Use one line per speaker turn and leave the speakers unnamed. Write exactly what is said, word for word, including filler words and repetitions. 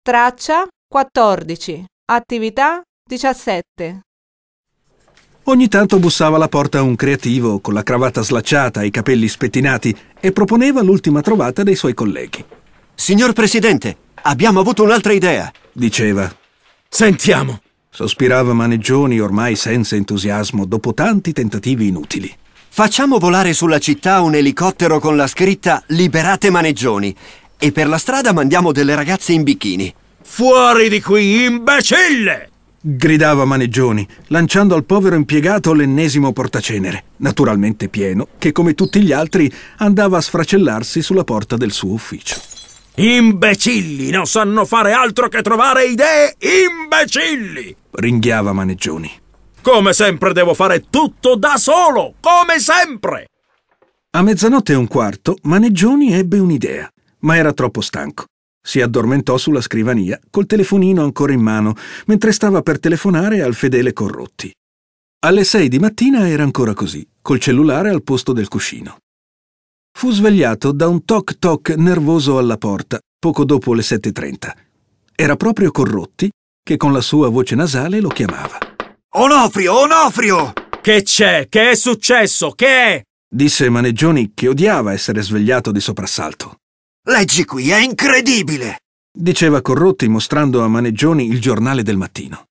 Straccia quattordici, attività diciassette.
Ogni tanto bussava alla porta un creativo con la cravatta slacciata e i capelli spettinati e proponeva l'ultima trovata dei suoi colleghi.
Signor Presidente, abbiamo avuto un'altra idea,
diceva.
Sentiamo,
sospirava Maneggioni ormai senza entusiasmo dopo tanti tentativi inutili.
Facciamo volare sulla città un elicottero con la scritta Liberate Maneggioni e per la strada mandiamo delle ragazze in bikini.
Fuori di qui, imbecille!
Gridava Maneggioni, lanciando al povero impiegato l'ennesimo portacenere, naturalmente pieno, che come tutti gli altri andava a sfracellarsi sulla porta del suo ufficio.
Imbecilli, non sanno fare altro che trovare idee, imbecilli!
Ringhiava Maneggioni.
Come sempre devo fare tutto da solo, come sempre!
A mezzanotte e un quarto Maneggioni ebbe un'idea, ma era troppo stanco. Si addormentò sulla scrivania, col telefonino ancora in mano, mentre stava per telefonare al fedele Corrotti. Alle sei di mattina era ancora così, col cellulare al posto del cuscino. Fu svegliato da un toc toc nervoso alla porta, poco dopo le sette e trenta. Era proprio Corrotti che con la sua voce nasale lo chiamava.
Onofrio, Onofrio!
Che c'è? Che è successo? Che è?
Disse Maneggioni, che odiava essere svegliato di soprassalto.
Leggi qui, è incredibile!
Diceva Corrotti mostrando a Maneggioni il giornale del mattino.